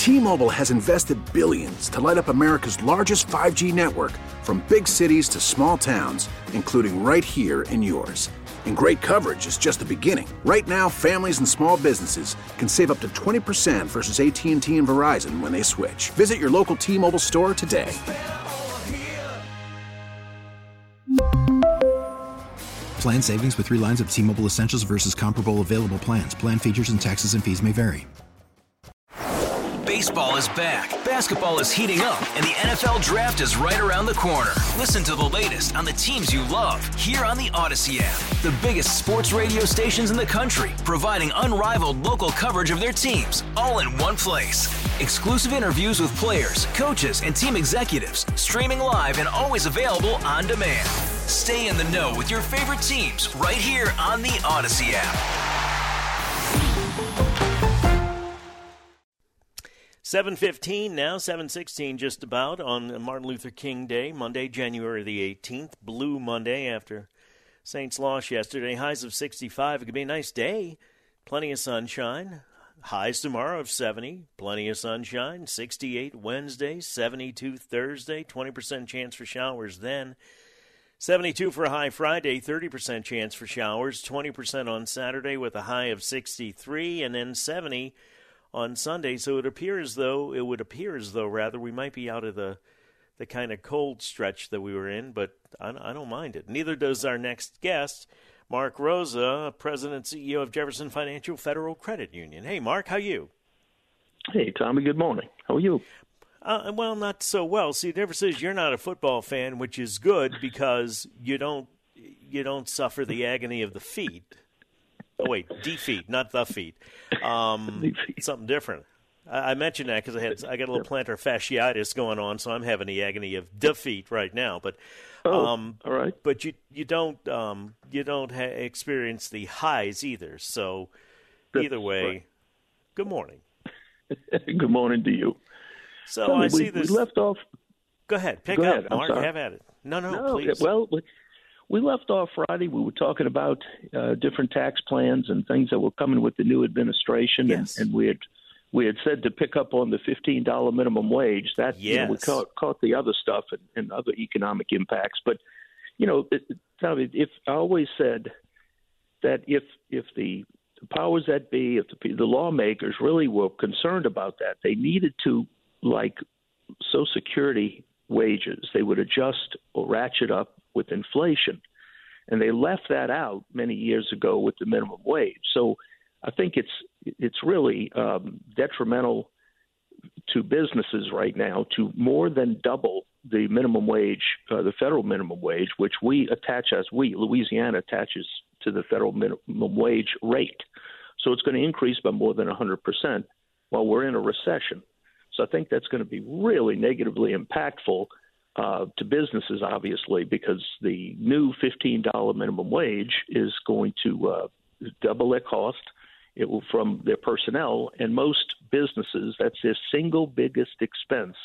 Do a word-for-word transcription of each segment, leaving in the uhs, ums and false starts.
T-Mobile has invested billions to light up America's largest five G network, from big cities to small towns, including right here in yours. And great coverage is just the beginning. Right now, families and small businesses can save up to twenty percent versus A T and T and Verizon when they switch. Visit your local T-Mobile store today. Plan savings with three lines of T-Mobile Essentials versus comparable available plans. Plan features and taxes and fees may vary. Baseball is back, basketball is heating up, and the N F L Draft is right around the corner. Listen to the latest on the teams you love here on the Odyssey app. The biggest sports radio stations in the country, providing unrivaled local coverage of their teams, all in one place. Exclusive interviews with players, coaches, and team executives, streaming live and always available on demand. Stay in the know with your favorite teams right here on the Odyssey app. seven fifteen now, seven sixteen just about on Martin Luther King Day, Monday, January the eighteenth. Blue Monday after Saints lost yesterday. Highs of sixty-five. It could be a nice day. Plenty of sunshine. Highs tomorrow of seventy. Plenty of sunshine. sixty-eight Wednesday, seventy-two Thursday. twenty percent chance for showers then. seventy-two for a high Friday, thirty percent chance for showers. twenty percent on Saturday with a high of sixty-three, and then seventy on Sunday. So it appears though, it would appear as though rather we might be out of the the kind of cold stretch that we were in, but I, I don't mind it. Neither does our next guest, Mark Rosa, President and C E O of Jefferson Financial Federal Credit Union. Hey, Mark, how are you? Hey, Tommy, good morning. How are you? Uh, well, not so well. See, the difference is you're not a football fan, which is good because you don't you don't suffer the agony of the feet. Oh, wait, defeat, not the feet. Um, defeat. Something different. I, I mentioned that because I had I got a little plantar fasciitis going on, so I'm having the agony of defeat right now. But oh, um, all right. But you you don't um, you don't ha- experience the highs either. So That's either way, right. Good morning. Good morning to you. So Tell I me, see we, this. We left off. Go ahead, pick Go up, ahead. Mark. I'm sorry. Have at it. No, no, no please. Well, we, we left off Friday. We were talking about uh, different tax plans and things that were coming with the new administration, yes. and, and we had we had said to pick up on the fifteen dollars minimum wage. That yes. you know, we caught, caught the other stuff and, and other economic impacts. But you know, it, Tommy, if I always said that if if the the powers that be, if the, the lawmakers really were concerned about that, they needed to, like Social Security wages, they would adjust or ratchet up with inflation. And they left that out many years ago with the minimum wage. So I think it's it's really um, detrimental to businesses right now to more than double the minimum wage, uh, the federal minimum wage, which we attach as we, Louisiana attaches to the federal minimum wage rate. So it's going to increase by more than one hundred percent while we're in a recession. So I think that's going to be really negatively impactful uh, to businesses, obviously, because the new fifteen dollars minimum wage is going to uh, double their cost. It will from their personnel, and most businesses, that's their single biggest expense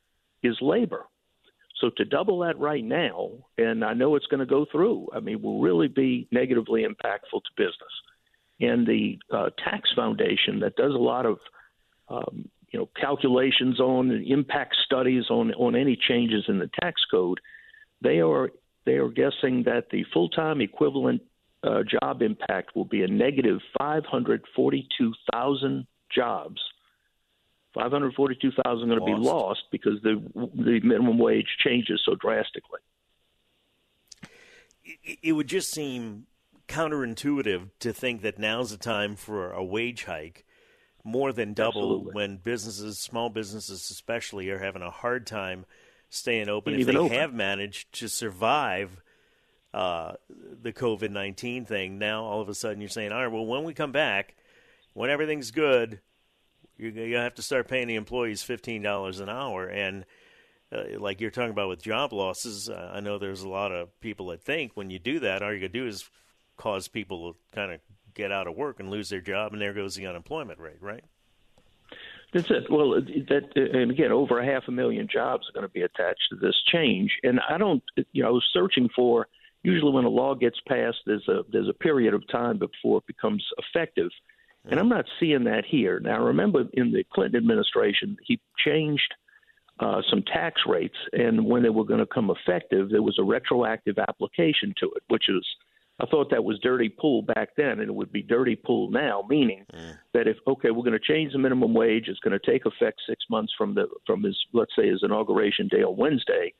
is labor. So to double that right now, and I know it's going to go through, I mean, will really be negatively impactful to business. And the uh, tax foundation that does a lot of, um, you know, calculations on impact studies on, on any changes in the tax code, they are they are guessing that the full-time equivalent uh, job impact will be a negative five hundred forty-two thousand jobs. five hundred forty-two thousand going to be lost because the the minimum wage changes so drastically. It, it would just seem counterintuitive to think that now's the time for a wage hike, more than double. Absolutely. When businesses, small businesses especially, are having a hard time staying open. If they open. have managed to survive uh, the COVID nineteen thing, now all of a sudden you're saying, all right, well, when we come back, when everything's good, you're going to have to start paying the employees fifteen dollars an hour. And uh, like you're talking about with job losses, uh, I know there's a lot of people that think when you do that, all you're going to do is cause people to kind of get out of work and lose their job, and there goes the unemployment rate, right? That's it. Well, that and again, over a half a million jobs are going to be attached to this change. And I don't, you know, I was searching for. Usually, when a law gets passed, there's a there's a period of time before it becomes effective. And I'm not seeing that here. Now, remember, in the Clinton administration, he changed uh, some tax rates, and when they were going to come effective, there was a retroactive application to it, which is, I thought that was dirty pool back then, and it would be dirty pool now, meaning mm. that if, okay, we're going to change the minimum wage, it's going to take effect six months from the from his, let's say, his inauguration day on Wednesday,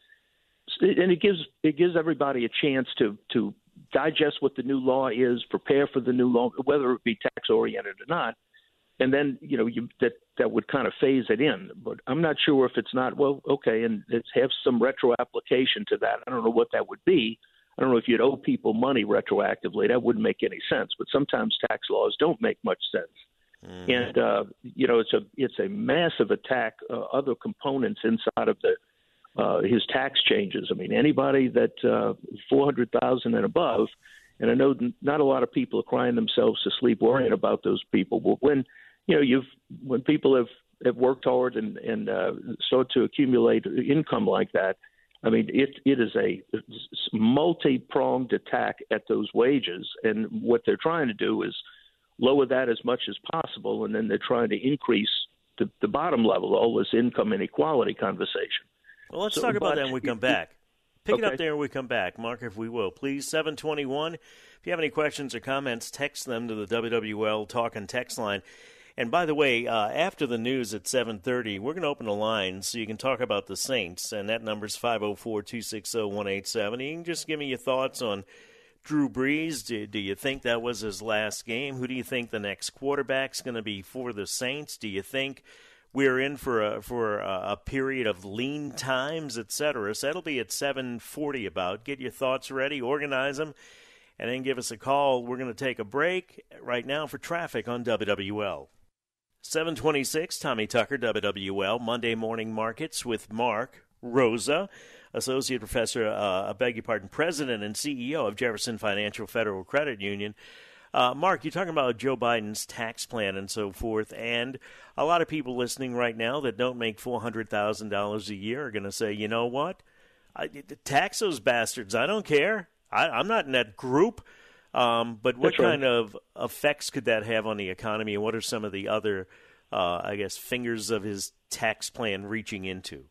and it gives it gives everybody a chance to to digest what the new law is, prepare for the new law, whether it be tax-oriented or not, and then, you know, you, that, that would kind of phase it in. But I'm not sure if it's not, well, okay, and it's have some retro application to that. I don't know what that would be. I don't know if you'd owe people money retroactively. That wouldn't make any sense. But sometimes tax laws don't make much sense. Mm. And, uh, you know, it's a it's a massive attack, uh, other components inside of the Uh, his tax changes. I mean, anybody that uh, four hundred thousand dollars and above, and I know not a lot of people are crying themselves to sleep worrying about those people. But when, you know, you've when people have, have worked hard and, and uh, start to accumulate income like that, I mean, it it is a multi-pronged attack at those wages. And what they're trying to do is lower that as much as possible, and then they're trying to increase the, the bottom level, all this income inequality conversation. Well, let's so, talk about but, that when we come back. Pick okay. it up there when we come back. Mark, if we will, please. seven twenty-one. If you have any questions or comments, text them to the W W L Talk and Text line. And by the way, uh, after the news at seven thirty, we're going to open a line so you can talk about the Saints. And that number's five oh four, two six oh, one eight seven oh. You can just give me your thoughts on Drew Brees. Do, do you think that was his last game? Who do you think the next quarterback's going to be for the Saints? Do you think we're in for a for a, a period of lean times, et cetera? So that'll be at seven forty about. Get your thoughts ready, organize them, and then give us a call. We're going to take a break right now for traffic on W W L. seven twenty-six, Tommy Tucker, W W L, Monday Morning Markets with Mark Rosa, Associate Professor, uh, I beg your pardon, President and C E O of Jefferson Financial Federal Credit Union. Uh, Mark, you're talking about Joe Biden's tax plan and so forth, and a lot of people listening right now that don't make four hundred thousand dollars a year are going to say, you know what, I, tax those bastards. I don't care. I, I'm not in that group. Um, but what That's right. kind of effects could that have on the economy, and what are some of the other, uh, I guess, fingers of his tax plan reaching into?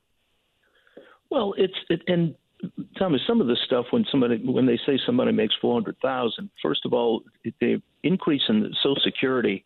Well, it's it, and Thomas, some of the stuff when somebody when they say somebody makes four hundred thousand, first of all, the increase in the Social Security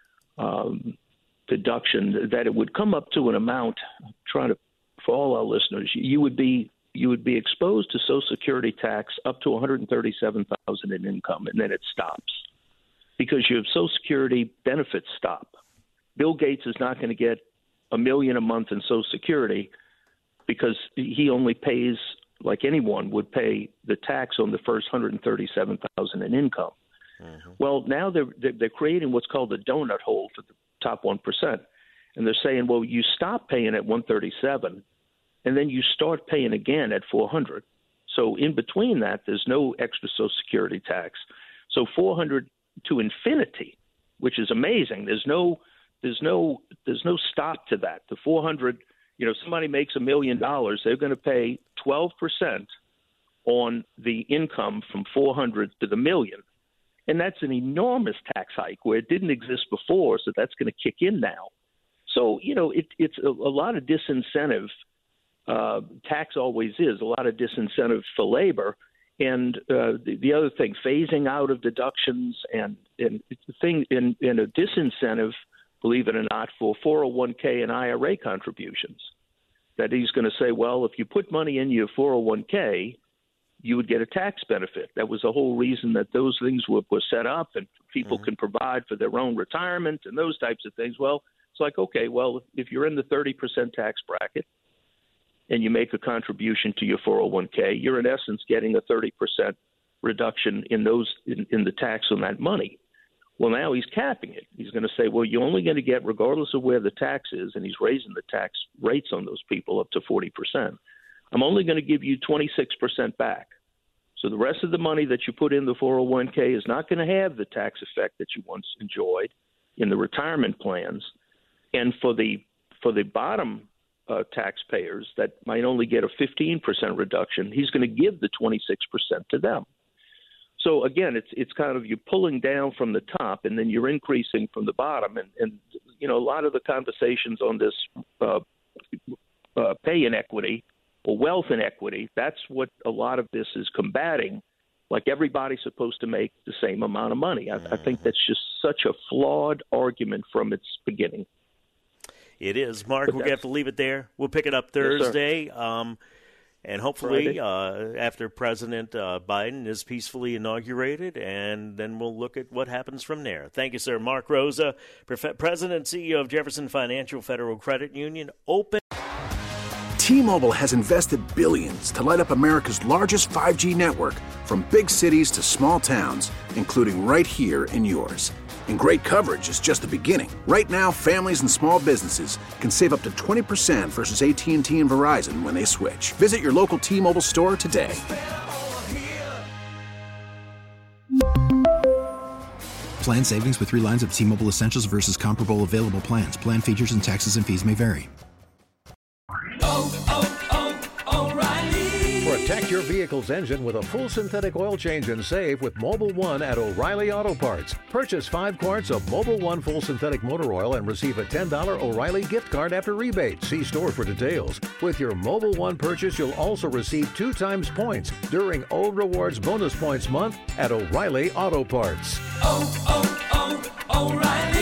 um, deduction that it would come up to an amount. Trying to for all our listeners, you would be you would be exposed to Social Security tax up to one hundred thirty-seven thousand in income, and then it stops because your Social Security benefits stop. Bill Gates is not going to get a million a month in Social Security because he only pays, like anyone would pay, the tax on the first one hundred thirty-seven thousand in income. Mm-hmm. Well, now they're they're creating what's called the donut hole for the top one percent, and they're saying, well, you stop paying at one thirty-seven, and then you start paying again at four hundred. So in between that, there's no extra Social Security tax. So four hundred to infinity, which is amazing. There's no there's no there's no stop to that. The four hundred. You know, somebody makes a million dollars, they're going to pay twelve percent on the income from four hundred to the million. And that's an enormous tax hike where it didn't exist before, so that's going to kick in now. So, you know, it, it's a, a lot of disincentive. Uh, tax always is, a lot of disincentive for labor. And uh, the, the other thing, phasing out of deductions and, and, thing, and, and a disincentive, believe it or not, for four oh one k and I R A contributions. That he's going to say, well, if you put money in your four oh one k, you would get a tax benefit. That was the whole reason that those things were, were set up, and people mm-hmm. can provide for their own retirement and those types of things. Well, it's like, okay, well, if you're in the thirty percent tax bracket and you make a contribution to your four oh one k, you're in essence getting a thirty percent reduction in those in, in the tax on that money. Well, now he's capping it. He's going to say, well, you're only going to get, regardless of where the tax is, and he's raising the tax rates on those people up to forty percent. I'm only going to give you twenty-six percent back. So the rest of the money that you put in the four oh one k is not going to have the tax effect that you once enjoyed in the retirement plans. And for the for the bottom uh, taxpayers that might only get a fifteen percent reduction, he's going to give the twenty-six percent to them. So again, it's it's kind of you're pulling down from the top, and then you're increasing from the bottom. And, and you know, a lot of the conversations on this uh, uh, pay inequity or wealth inequity, that's what a lot of this is combating. Like everybody's supposed to make the same amount of money. I, I think that's just such a flawed argument from its beginning. It is. Mark, we're going to have to leave it there. We'll pick it up Thursday. Yes, um, and hopefully uh, after President uh, Biden is peacefully inaugurated, and then we'll look at what happens from there. Thank you, sir. Mark Rosa, President and C E O of Jefferson Financial Federal Credit Union. Open. T-Mobile has invested billions to light up America's largest five G network, from big cities to small towns, including right here in yours. And great coverage is just the beginning. Right now, families and small businesses can save up to twenty percent versus A T and T and Verizon when they switch. Visit your local T-Mobile store today. Plan savings with three lines of T-Mobile Essentials versus comparable available plans. Plan features and taxes and fees may vary. Oh, oh, oh, O'Reilly. Protect your vehicle's engine with a full synthetic oil change and save with Mobil one at O'Reilly Auto Parts. Purchase five quarts of Mobil one full synthetic motor oil and receive a ten dollars O'Reilly gift card after rebate. See store for details. With your Mobil one purchase, you'll also receive two times points during O Rewards Bonus Points Month at O'Reilly Auto Parts. Oh, oh, oh, O'Reilly.